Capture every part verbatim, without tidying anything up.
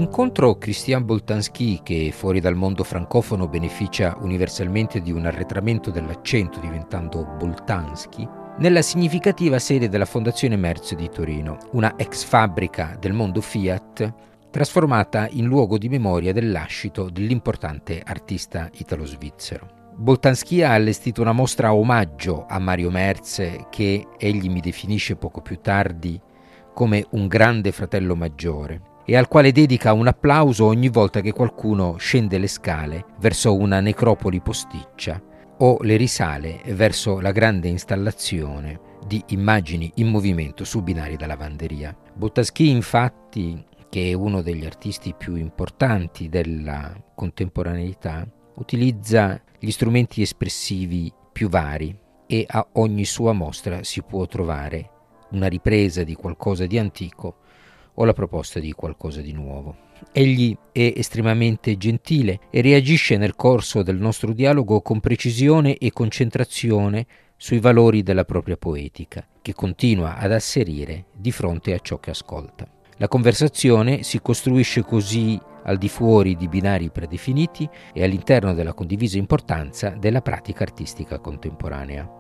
incontro Christian Boltanski, che fuori dal mondo francofono beneficia universalmente di un arretramento dell'accento diventando Boltanski, nella significativa sede della Fondazione Merz di Torino, una ex fabbrica del mondo Fiat trasformata in luogo di memoria del lascito dell'importante artista italo-svizzero. Boltanski ha allestito una mostra a omaggio a Mario Merz, che egli mi definisce poco più tardi come un grande fratello maggiore, e al quale dedica un applauso ogni volta che qualcuno scende le scale verso una necropoli posticcia o le risale verso la grande installazione di immagini in movimento su binari da lavanderia. Boltanski, infatti, che è uno degli artisti più importanti della contemporaneità, utilizza gli strumenti espressivi più vari e a ogni sua mostra si può trovare una ripresa di qualcosa di antico o la proposta di qualcosa di nuovo. Egli è estremamente gentile e reagisce nel corso del nostro dialogo con precisione e concentrazione sui valori della propria poetica, che continua ad asserire di fronte a ciò che ascolta. La conversazione si costruisce così al di fuori di binari predefiniti e all'interno della condivisa importanza della pratica artistica contemporanea.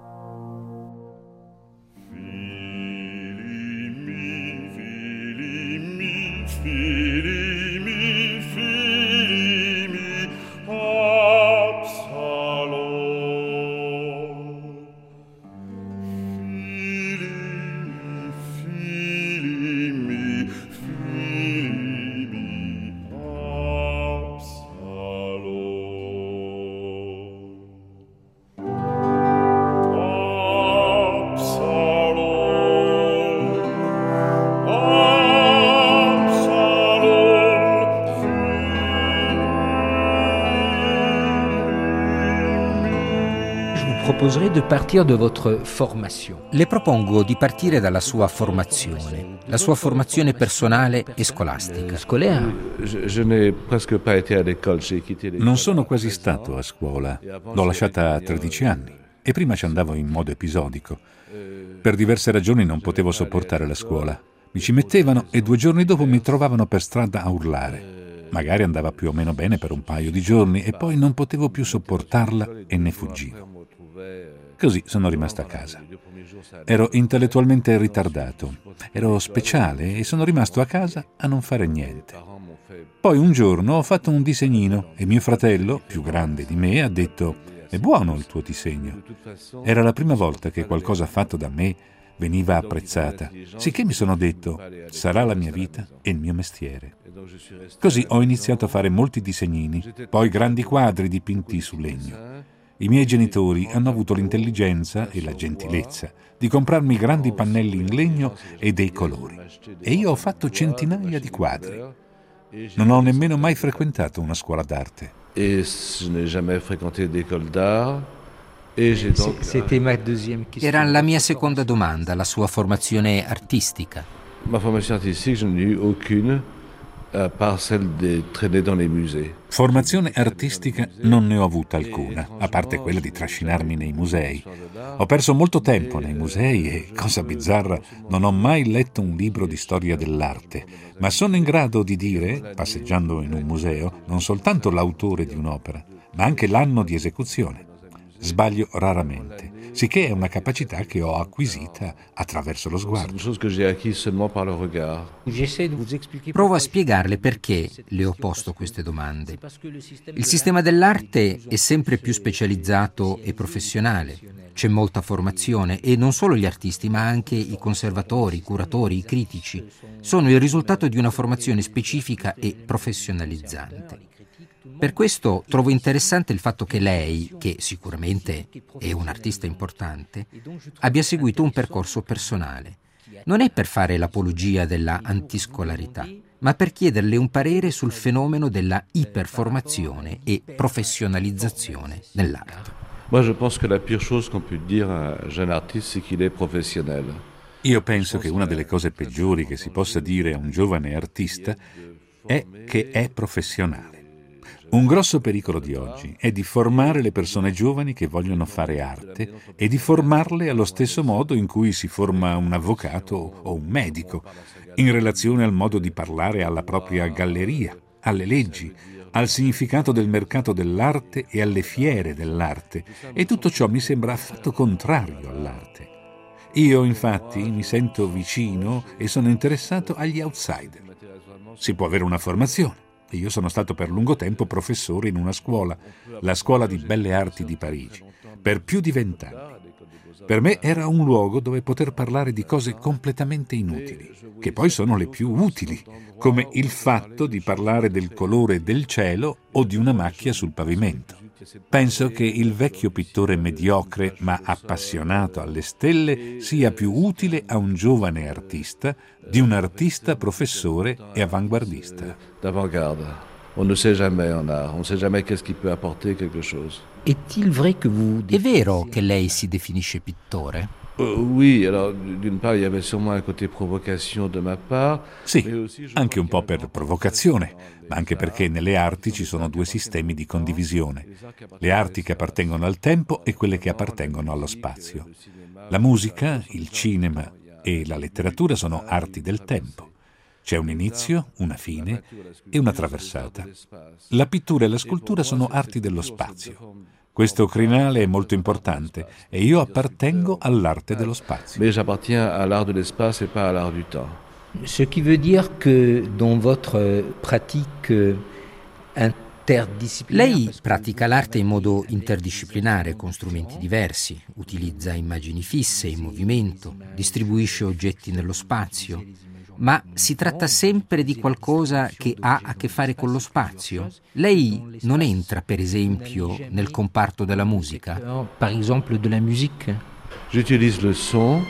De partir de votre formation. Le propongo di partire dalla sua formazione, la sua formazione personale e scolastica. Non sono quasi stato a scuola, l'ho lasciata a tredici anni e prima ci andavo in modo episodico. Per diverse ragioni non potevo sopportare la scuola. Mi ci mettevano e due giorni dopo mi trovavano per strada a urlare. Magari andava più o meno bene per un paio di giorni e poi non potevo più sopportarla e ne fuggivo. Così sono rimasto a casa. Ero intellettualmente ritardato, ero speciale e sono rimasto a casa a non fare niente. Poi un giorno ho fatto un disegnino e mio fratello, più grande di me, ha detto: «È buono il tuo disegno». Era la prima volta che qualcosa fatto da me veniva apprezzata, sicché mi sono detto: sarà la mia vita e il mio mestiere. Così ho iniziato a fare molti disegnini, poi grandi quadri dipinti su legno. I miei genitori hanno avuto l'intelligenza e la gentilezza di comprarmi grandi pannelli in legno e dei colori. E io ho fatto centinaia di quadri. Non ho nemmeno mai frequentato una scuola d'arte. Era la mia seconda domanda, la sua formazione artistica. Ma formazione artistica, je n'ai eu aucune. Formazione artistica non ne ho avuta alcuna, a parte quella di trascinarmi nei musei. Ho perso molto tempo nei musei e, cosa bizzarra, non ho mai letto un libro di storia dell'arte, ma sono in grado di dire, passeggiando in un museo, non soltanto l'autore di un'opera, ma anche l'anno di esecuzione. Sbaglio raramente, sicché è una capacità che ho acquisita attraverso lo sguardo. Provo a spiegarle perché le ho posto queste domande. Il sistema dell'arte è sempre più specializzato e professionale. C'è molta formazione e non solo gli artisti, ma anche i conservatori, i curatori, i critici sono il risultato di una formazione specifica e professionalizzante. Per questo trovo interessante il fatto che lei, che sicuramente è un artista importante, abbia seguito un percorso personale. Non è per fare l'apologia della antiscolarità, ma per chiederle un parere sul fenomeno della iperformazione e professionalizzazione dell'arte. Moi, je pense que la pire chose qu'on peut dire à un jeune artiste, c'est qu'il est professionnel. Io penso che una delle cose peggiori che si possa dire a un giovane artista è che è professionale. Un grosso pericolo di oggi è di formare le persone giovani che vogliono fare arte e di formarle allo stesso modo in cui si forma un avvocato o un medico, in relazione al modo di parlare alla propria galleria, alle leggi, al significato del mercato dell'arte e alle fiere dell'arte, e tutto ciò mi sembra affatto contrario all'arte. Io, infatti, mi sento vicino e sono interessato agli outsider. Si può avere una formazione. Io sono stato per lungo tempo professore in una scuola, la Scuola di Belle Arti di Parigi, per più di vent'anni. Per me era un luogo dove poter parlare di cose completamente inutili, che poi sono le più utili, come il fatto di parlare del colore del cielo o di una macchia sul pavimento. Penso che il vecchio pittore mediocre ma appassionato alle stelle sia più utile a un giovane artista di un artista professore e avanguardista. D'avant-garde. On ne sait jamais en art, on ne sait jamais qu'est-ce qui peut apporter quelque chose. Est-il vrai que vous... È vero che lei si definisce pittore? Uh, oui, alors d'une part il y avait sûrement un côté provocation de ma part. Sì, anche un po' per provocazione, ma anche perché nelle arti ci sono due sistemi di condivisione: le arti che appartengono al tempo e quelle che appartengono allo spazio. La musica, il cinema e la letteratura sono arti del tempo. C'è un inizio, una fine e una traversata. La pittura e la scultura sono arti dello spazio. Questo crinale è molto importante e io appartengo all'arte dello spazio. Mais j'appartiens à l'art de l'espace et pas à l'art du temps. Ce qui veut dire que dans votre pratique interdisciplinaire... Lei pratica l'arte in modo interdisciplinare, con strumenti diversi, utilizza immagini fisse in movimento, distribuisce oggetti nello spazio. Ma si tratta sempre di qualcosa che ha a che fare con lo spazio? Lei non entra, per esempio, nel comparto della musica? Per esempio, della musica? J'utilise le son.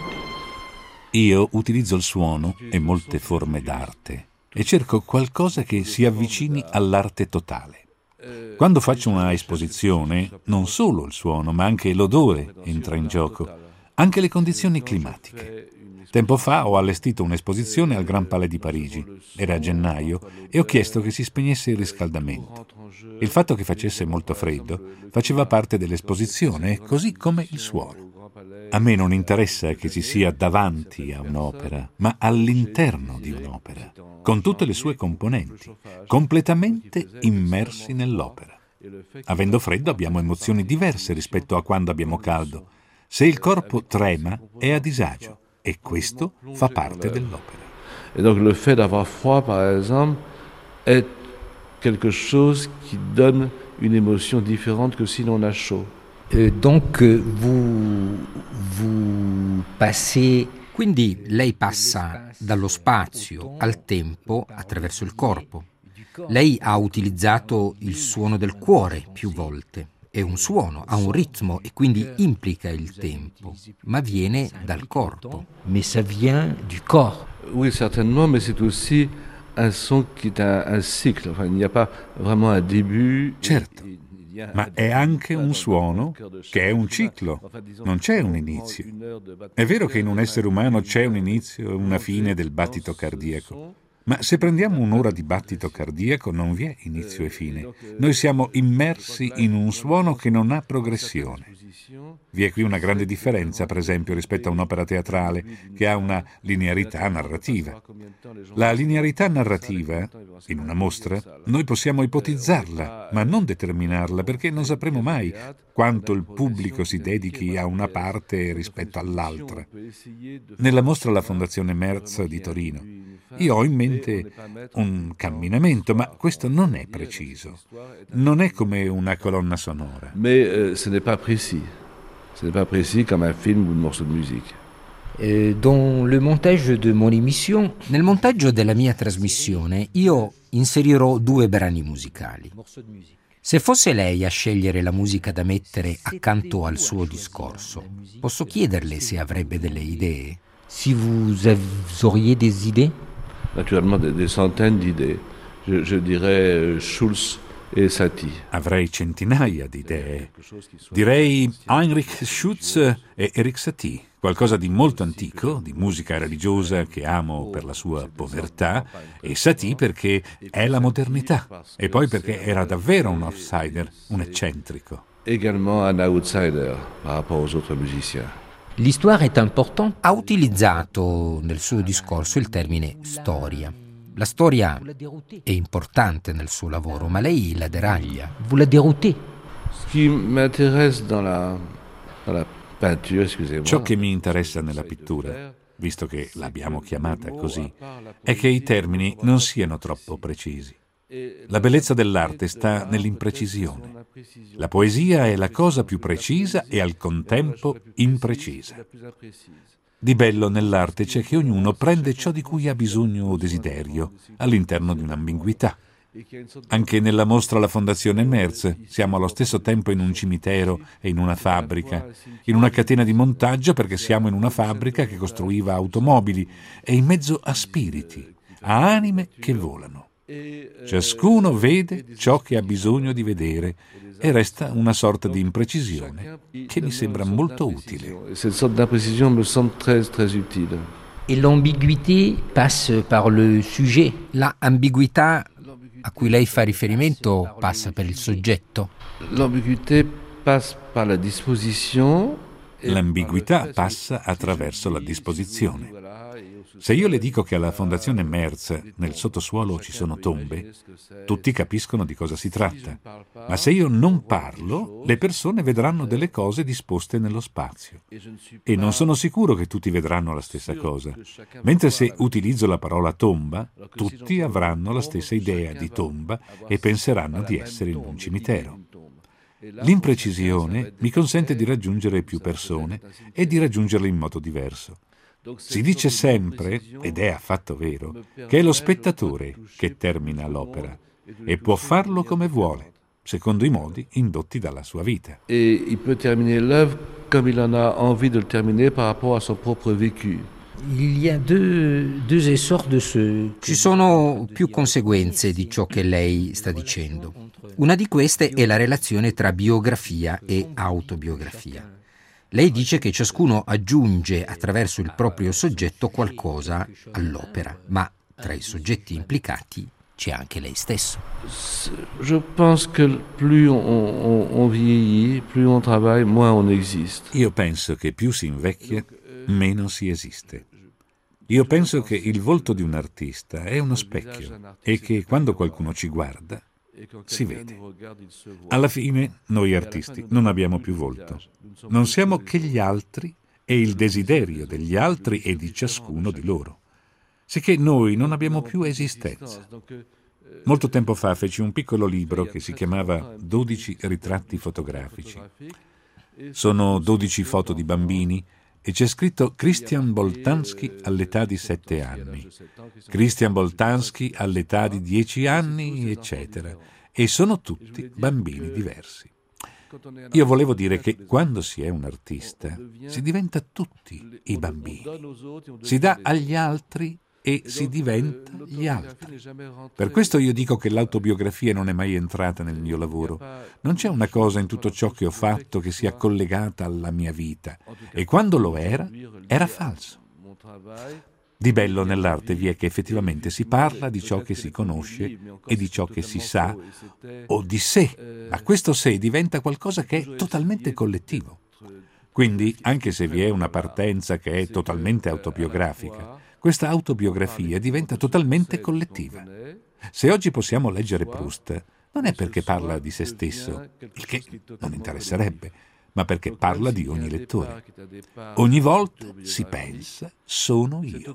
Io utilizzo il suono e molte forme d'arte e cerco qualcosa che si avvicini all'arte totale. Quando faccio una esposizione, non solo il suono, ma anche l'odore entra in gioco, anche le condizioni climatiche. Tempo fa ho allestito un'esposizione al Grand Palais di Parigi. Era a gennaio e ho chiesto che si spegnesse il riscaldamento. Il fatto che facesse molto freddo faceva parte dell'esposizione, così come il suono. A me non interessa che si sia davanti a un'opera, ma all'interno di un'opera, con tutte le sue componenti, completamente immersi nell'opera. Avendo freddo abbiamo emozioni diverse rispetto a quando abbiamo caldo. Se il corpo trema è a disagio. E questo fa parte dell'opera. Et donc le fait d'avoir froid, par exemple, est quelque chose qui donne une émotion différente que si l'on a chaud. Euh, donc vous, vous passez... Quindi lei passa dallo spazio al tempo attraverso il corpo. Lei ha utilizzato il suono del cuore più volte. È un suono, ha un ritmo e quindi implica il tempo, ma viene dal corpo. Mais ça vient du corps. Oui, certainement, mais c'est aussi un son qui est un, un cycle. Enfin, il n'y a pas vraiment un début. Certo, ma è anche un suono che è un ciclo, non c'è un inizio. È vero che in un essere umano c'è un inizio e una fine del battito cardiaco. Ma se prendiamo un'ora di battito cardiaco non vi è inizio e fine. Noi siamo immersi in un suono che non ha progressione. Vi è qui una grande differenza, per esempio, rispetto a un'opera teatrale che ha una linearità narrativa. La linearità narrativa, in una mostra, noi possiamo ipotizzarla, ma non determinarla, perché non sapremo mai quanto il pubblico si dedichi a una parte rispetto all'altra. Nella mostra alla Fondazione Merz di Torino, io ho in mente un camminamento, ma questo non è preciso. Non è come una colonna sonora. Mais euh, ce n'est pas précis. Ce n'est pas précis comme un film ou un morceau de musique. Euh, dans le montage de mon émission, nel montaggio della mia trasmissione, io inserirò due brani musicali. Se fosse lei a scegliere la musica da mettere accanto al suo discorso, posso chiederle se avrebbe delle idee? Si vous auriez des idées? Naturellement, des, des centaines d'idées. Je, je dirais Schulz, e Satie. Avrei centinaia di idee. Direi Heinrich Schütz e Erik Satie, qualcosa di molto antico, di musica religiosa che amo per la sua povertà, e Satie perché è la modernità, e poi perché era davvero un outsider, un eccentrico. Également un outsider par rapport aux autres musiciens. L'histoire est importante. Ha utilizzato nel suo discorso il termine storia. La storia è importante nel suo lavoro, ma lei la deraglia. Vous la déroutez. Ce qui m'intéresse dans la, dans la peinture, excusez-moi. Ciò che mi interessa nella pittura, visto che l'abbiamo chiamata così, è che i termini non siano troppo precisi. La bellezza dell'arte sta nell'imprecisione. La poesia è la cosa più precisa e al contempo imprecisa. Di bello nell'arte c'è che ognuno prende ciò di cui ha bisogno o desiderio all'interno di un'ambiguità. Anche nella mostra alla Fondazione Merz siamo allo stesso tempo in un cimitero e in una fabbrica, in una catena di montaggio perché siamo in una fabbrica che costruiva automobili e in mezzo a spiriti, a anime che volano. Ciascuno vede ciò che ha bisogno di vedere e resta una sorta di imprecisione che mi sembra molto utile. Cette sorte d'imprécision me semble très, très utile. E l'ambiguïté passe par le sujet. La ambiguità a cui lei fa riferimento passa per il soggetto. L'ambiguïté passe par la disposition. L'ambiguità passa attraverso la disposizione. Se io le dico che alla Fondazione Merz nel sottosuolo ci sono tombe, tutti capiscono di cosa si tratta. Ma se io non parlo, le persone vedranno delle cose disposte nello spazio. E non sono sicuro che tutti vedranno la stessa cosa. Mentre se utilizzo la parola tomba, tutti avranno la stessa idea di tomba e penseranno di essere in un cimitero. L'imprecisione mi consente di raggiungere più persone e di raggiungerle in modo diverso. Si dice sempre, ed è affatto vero, che è lo spettatore che termina l'opera e può farlo come vuole, secondo i modi indotti dalla sua vita. E il peut terminer l'œuvre comme il en a envie de le terminer par rapport à son propre vécu. Il y a deux, deux essors de ce... Ci sono più conseguenze di ciò che lei sta dicendo. Una di queste è la relazione tra biografia e autobiografia. Lei dice che ciascuno aggiunge attraverso il proprio soggetto qualcosa all'opera, ma tra i soggetti implicati c'è anche lei stesso. Je pense que plus on, on, on vieillit, plus on travaille, moins on existe. Io penso che più si invecchia, meno si esiste. Io penso che il volto di un artista è uno specchio e che quando qualcuno ci guarda, si vede. Alla fine, noi artisti non abbiamo più volto. Non siamo che gli altri e il desiderio degli altri e di ciascuno di loro. Sicché noi non abbiamo più esistenza. Molto tempo fa feci un piccolo libro che si chiamava dodici ritratti fotografici. Sono dodici foto di bambini e c'è scritto Christian Boltanski all'età di sette anni, Christian Boltanski all'età di dieci anni, eccetera. E sono tutti bambini diversi. Io volevo dire che quando si è un artista si diventa tutti i bambini. Si dà agli altri e si diventa gli altri. Per questo io dico che l'autobiografia non è mai entrata nel mio lavoro. Non c'è una cosa in tutto ciò che ho fatto che sia collegata alla mia vita. E quando lo era, era falso. Di bello nell'arte vi è che effettivamente si parla di ciò che si conosce e di ciò che si sa o di sé, ma questo sé diventa qualcosa che è totalmente collettivo. Quindi, anche se vi è una partenza che è totalmente autobiografica, questa autobiografia diventa totalmente collettiva. Se oggi possiamo leggere Proust, non è perché parla di se stesso, il che non interesserebbe, ma perché parla di ogni lettore. Ogni volta si pensa, sono io.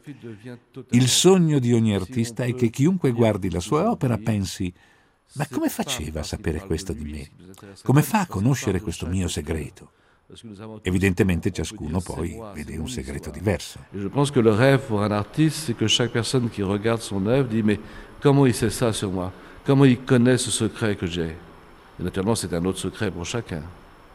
Il sogno di ogni artista è che chiunque guardi la sua opera pensi, ma come faceva a sapere questo di me? Come fa a conoscere questo mio segreto? Evidentemente ciascuno poi vede un segreto diverso. Je pense que le rêve pour un artiste, c'est que chaque personne qui regarde son œuvre dit, mais comment il sait ça sur moi? Comment il connaît ce secret que j'ai? Et naturellement, c'est un autre secret pour chacun.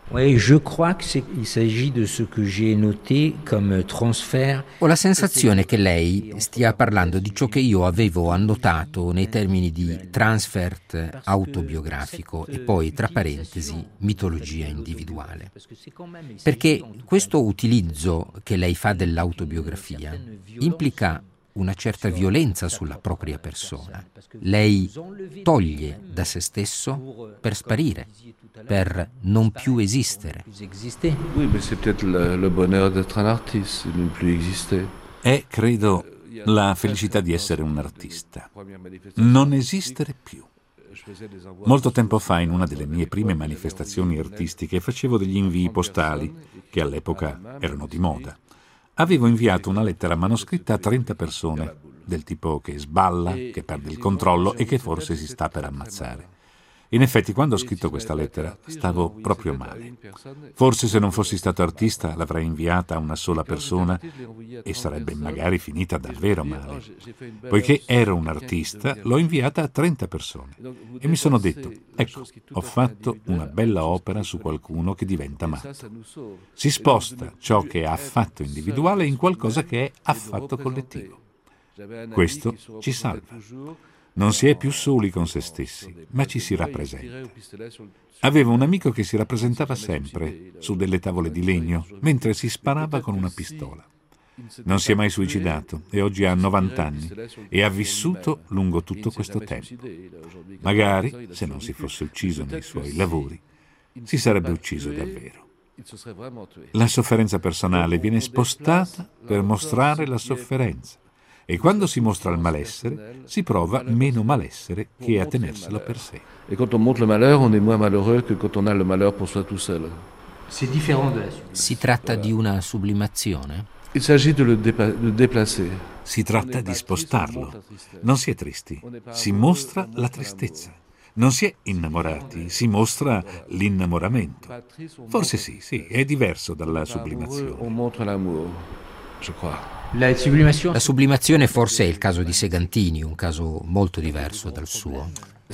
Oui, je crois qu'il s'agit de ce que j'ai noté come transfert. Ho la sensazione che lei stia parlando di ciò che io avevo annotato nei termini di transfert autobiografico e poi, tra parentesi, mitologia individuale. Perché questo utilizzo che lei fa dell'autobiografia implica una certa violenza sulla propria persona. Lei toglie da se stesso per sparire, per non più esistere. Oui, mais c'est peut-être le, le bonheur d'être un artiste, de ne plus exister. È, credo, la felicità di essere un artista. Non esistere più. Molto tempo fa, in una delle mie prime manifestazioni artistiche, facevo degli invii postali, che all'epoca erano di moda. Avevo inviato una lettera manoscritta a trenta persone, del tipo che sballa, che perde il controllo e che forse si sta per ammazzare. In effetti, quando ho scritto questa lettera, stavo proprio male. Forse se non fossi stato artista l'avrei inviata a una sola persona e sarebbe magari finita davvero male. Poiché ero un artista, l'ho inviata a trenta persone e mi sono detto, ecco, ho fatto una bella opera su qualcuno che diventa matto. Si sposta ciò che è affatto individuale in qualcosa che è affatto collettivo. Questo ci salva. Non si è più soli con se stessi, ma ci si rappresenta. Avevo un amico che si rappresentava sempre su delle tavole di legno mentre si sparava con una pistola. Non si è mai suicidato e oggi ha novanta anni e ha vissuto lungo tutto questo tempo. Magari, se non si fosse ucciso nei suoi lavori, si sarebbe ucciso davvero. La sofferenza personale viene spostata per mostrare la sofferenza. E quando si mostra il malessere, si prova meno malessere che a tenerselo per sé. E quando on montre le malheur, on est moins malheureux que quand on a le malheur pour soi tout seul. Si tratta di una sublimazione? Il s'agit de le déplacer. Si tratta di spostarlo. Non si è tristi, si mostra la tristezza. Non si è innamorati, si mostra l'innamoramento. Forse sì, sì, è diverso dalla sublimazione. On montre l'amour, je crois. La sublimazione. La sublimazione forse è il caso di Segantini, un caso molto diverso dal suo.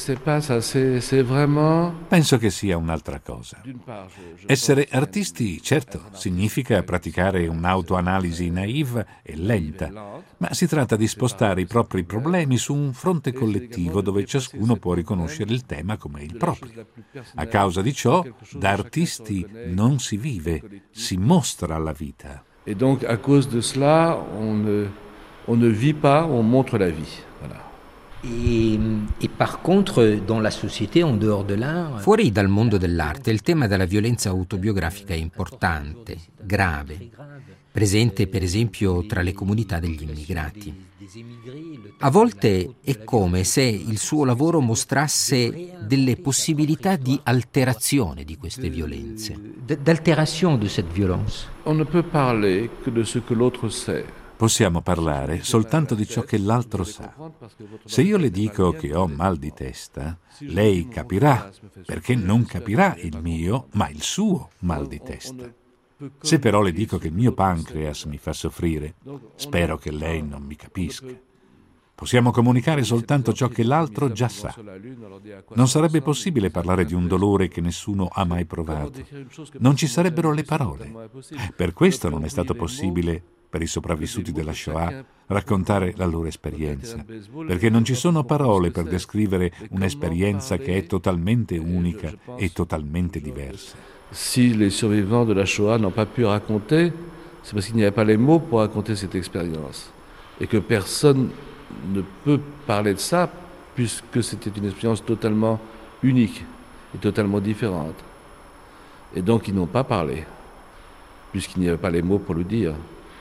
Penso che sia un'altra cosa. Essere artisti, certo, significa praticare un'autoanalisi naive e lenta, ma si tratta di spostare i propri problemi su un fronte collettivo dove ciascuno può riconoscere il tema come il proprio. A causa di ciò, da artisti non si vive, si mostra la vita. Et donc, à cause de cela, on ne, on ne vit pas, on montre la vie. Voilà. Et, et par contre, dans la société, en dehors de l'art... Fuori dal mondo dell'arte, il tema della violenza autobiografica è importante, grave, presente per esempio tra le comunità degli immigrati. A volte è come se il suo lavoro mostrasse delle possibilità di alterazione di queste violenze. D'alteration de cette violence. On ne peut parler que de ce que l'autre sait. Possiamo parlare soltanto di ciò che l'altro sa. Se io le dico che ho mal di testa, lei capirà, perché non capirà il mio, ma il suo mal di testa. Se però le dico che il mio pancreas mi fa soffrire, spero che lei non mi capisca. Possiamo comunicare soltanto ciò che l'altro già sa. Non sarebbe possibile parlare di un dolore che nessuno ha mai provato. Non ci sarebbero le parole. Per questo non è stato possibile, per i sopravvissuti della Shoah, raccontare la loro esperienza, perché non ci sono parole per descrivere un'esperienza che è totalmente unica e totalmente diversa. Si les survivants de la Shoah n'ont pas pu raconter, c'est parce qu'il n'y avait pas les mots pour raconter cette expérience. Et que personne ne peut parler de ça, puisque c'était une expérience totalement unique et totalement différente. Et donc ils n'ont pas parlé, puisqu'il n'y avait pas les mots pour le dire.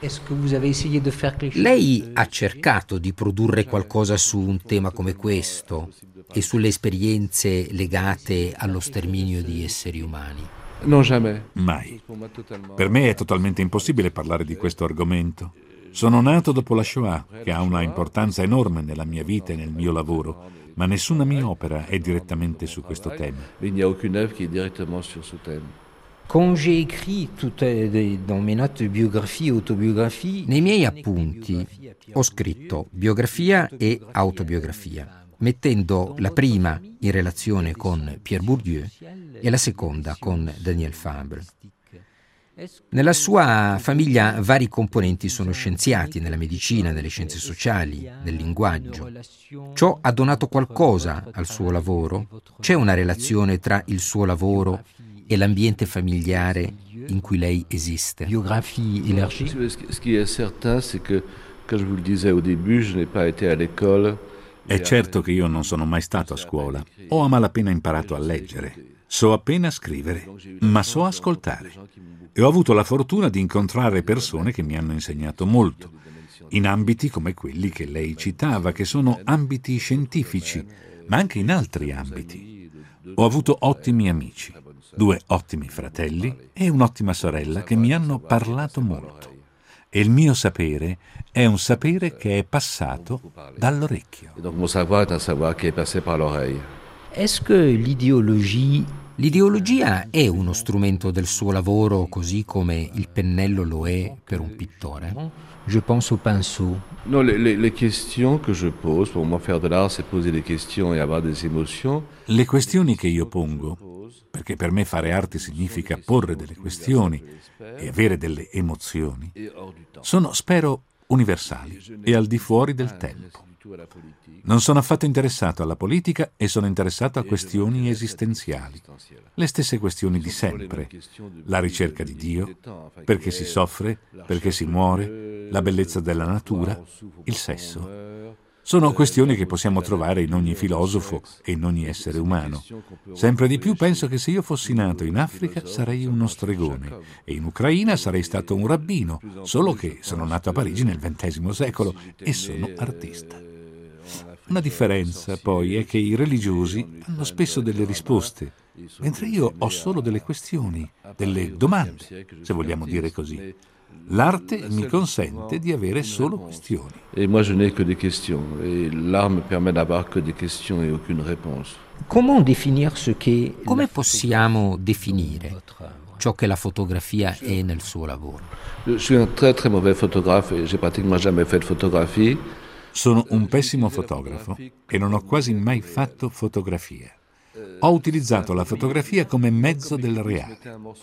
Lei ha cercato di produrre qualcosa su un tema come questo e sulle esperienze legate allo sterminio di esseri umani? Non, jamais. Mai. Per me è totalmente impossibile parlare di questo argomento. Sono nato dopo la Shoah, che ha una importanza enorme nella mia vita e nel mio lavoro, ma nessuna mia opera è direttamente su questo tema. Il n'y a aucune œuvre qui est directement sur ce thème. Quand j'ai écrit toutes dans mes notes biographie, autobiographie, nei miei appunti ho scritto biografia e autobiografia. mettendo la prima in relazione con Pierre Bourdieu e la seconda con Daniel Fabre. Nella sua famiglia vari componenti sono scienziati nella medicina, nelle scienze sociali, nel linguaggio. Ciò ha donato qualcosa al suo lavoro? C'è una relazione tra il suo lavoro e l'ambiente familiare in cui lei esiste? Biographie élargie. Ce qui est certain, c'est que, comme je vous le disais au début, je n'ai pas été à l'école. È certo che io non sono mai stato a scuola. Ho a malapena imparato a leggere. So appena scrivere, ma so ascoltare. E ho avuto la fortuna di incontrare persone che mi hanno insegnato molto, in ambiti come quelli che lei citava, che sono ambiti scientifici, ma anche in altri ambiti. Ho avuto ottimi amici, due ottimi fratelli e un'ottima sorella che mi hanno parlato molto. E il mio sapere è un sapere che è passato dall'orecchio. Et donc mon savoir est un savoir qui est passé par l'oreille. Est-ce que l'idéologie L'ideologia è uno strumento del suo lavoro così come il pennello lo è per un pittore? Je pense au pinceau. Non, les, les, les questions que je pose, pour moi faire de l'art c'est poser des questions et avoir des émotions. Le questioni che io pongo, perché per me fare arte significa porre delle questioni e avere delle emozioni, sono, spero, universali e al di fuori del tempo. Non sono affatto interessato alla politica e sono interessato a questioni esistenziali, le stesse questioni di sempre, la ricerca di Dio, perché si soffre, perché si muore, la bellezza della natura, il sesso. Sono questioni che possiamo trovare in ogni filosofo e in ogni essere umano. Sempre di più penso che se io fossi nato in Africa sarei uno stregone e in Ucraina sarei stato un rabbino, solo che sono nato a Parigi nel ventesimo secolo e sono artista. Una differenza, poi, è che i religiosi hanno spesso delle risposte, mentre io ho solo delle questioni, delle domande, se vogliamo dire così. L'arte mi consente di avere solo questioni. E moi je n'ai que des questions. Et l'art me permet d'avoir que des questions et aucune réponse. Comment définir ce che Come possiamo definire ciò che la fotografia è nel suo lavoro? Je suis un très très mauvais photographe et j'ai pratiquement jamais fait de photographie. Sono un pessimo fotografo e non ho quasi mai fatto fotografia. Ho utilizzato la fotografia come mezzo del reale.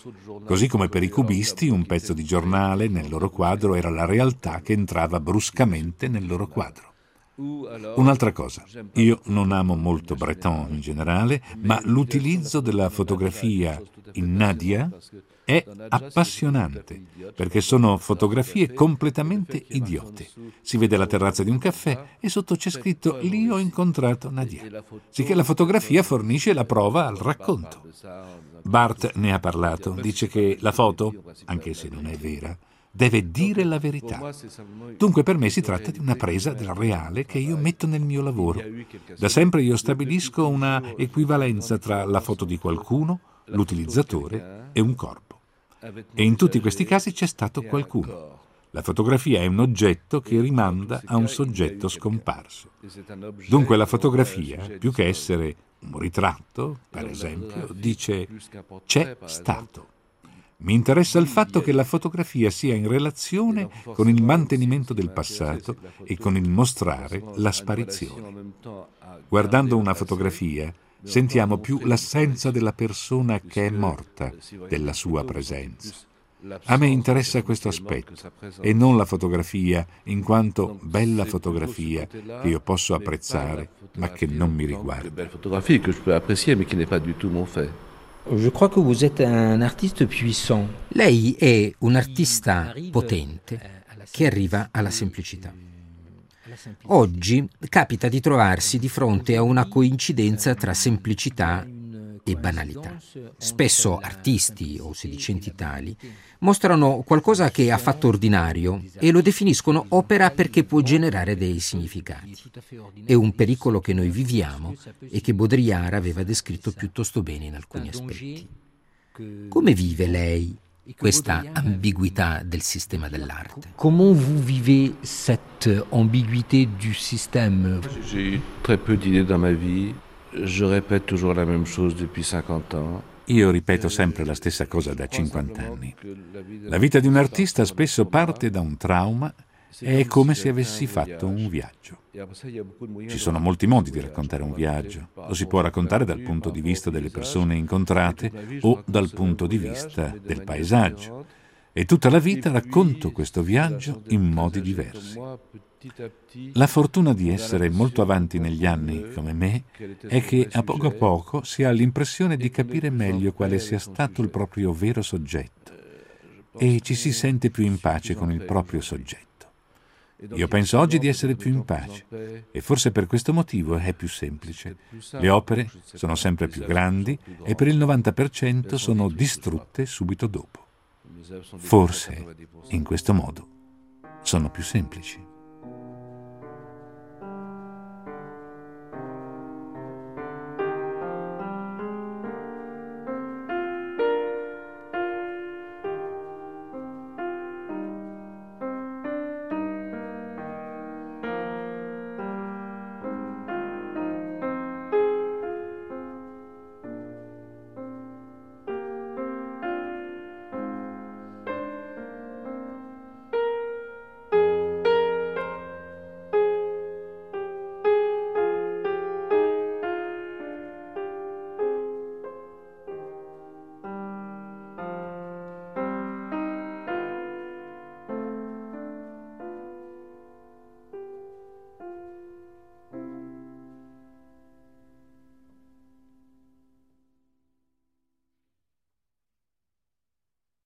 Così come per i cubisti un pezzo di giornale nel loro quadro era la realtà che entrava bruscamente nel loro quadro. Un'altra cosa, io non amo molto Breton in generale, ma l'utilizzo della fotografia in Nadia è appassionante, perché sono fotografie completamente idiote. Si vede la terrazza di un caffè e sotto c'è scritto «Lì ho incontrato Nadia», sicché la fotografia fornisce la prova al racconto. Barthes ne ha parlato, dice che la foto, anche se non è vera, deve dire la verità. Dunque per me si tratta di una presa del reale che io metto nel mio lavoro. Da sempre io stabilisco una equivalenza tra la foto di qualcuno, l'utilizzatore e un corpo. E in tutti questi casi c'è stato qualcuno. La fotografia è un oggetto che rimanda a un soggetto scomparso. Dunque la fotografia, più che essere un ritratto, per esempio, dice «c'è stato». Mi interessa il fatto che la fotografia sia in relazione con il mantenimento del passato e con il mostrare la sparizione. Guardando una fotografia, sentiamo più l'assenza della persona che è morta della sua presenza. A me interessa questo aspetto e non la fotografia in quanto bella fotografia che io posso apprezzare ma che non mi riguarda. Je crois que vous êtes un artiste puissant. Lei è un artista potente che arriva alla semplicità. Oggi capita di trovarsi di fronte a una coincidenza tra semplicità e banalità. Spesso artisti o sedicenti tali mostrano qualcosa che ha fatto ordinario e lo definiscono opera perché può generare dei significati. È un pericolo che noi viviamo e che Baudrillard aveva descritto piuttosto bene in alcuni aspetti. Come vive lei questa ambiguità del sistema dell'arte? Comment vous vivez cette ambiguïté du système? J'ai eu très peu d'idées dans ma vie. Je répète toujours la même chose depuis cinquante ans. Io ripeto sempre la stessa cosa da cinquanta anni. La vita di un artista spesso parte da un trauma È come se avessi fatto un viaggio. Ci sono molti modi di raccontare un viaggio. Lo si può raccontare dal punto di vista delle persone incontrate o dal punto di vista del paesaggio. E tutta la vita racconto questo viaggio in modi diversi. La fortuna di essere molto avanti negli anni come me è che a poco a poco si ha l'impressione di capire meglio quale sia stato il proprio vero soggetto e ci si sente più in pace con il proprio soggetto. Io penso oggi di essere più in pace e forse per questo motivo è più semplice. Le opere sono sempre più grandi e per il novanta per cento sono distrutte subito dopo. Forse in questo modo sono più semplici.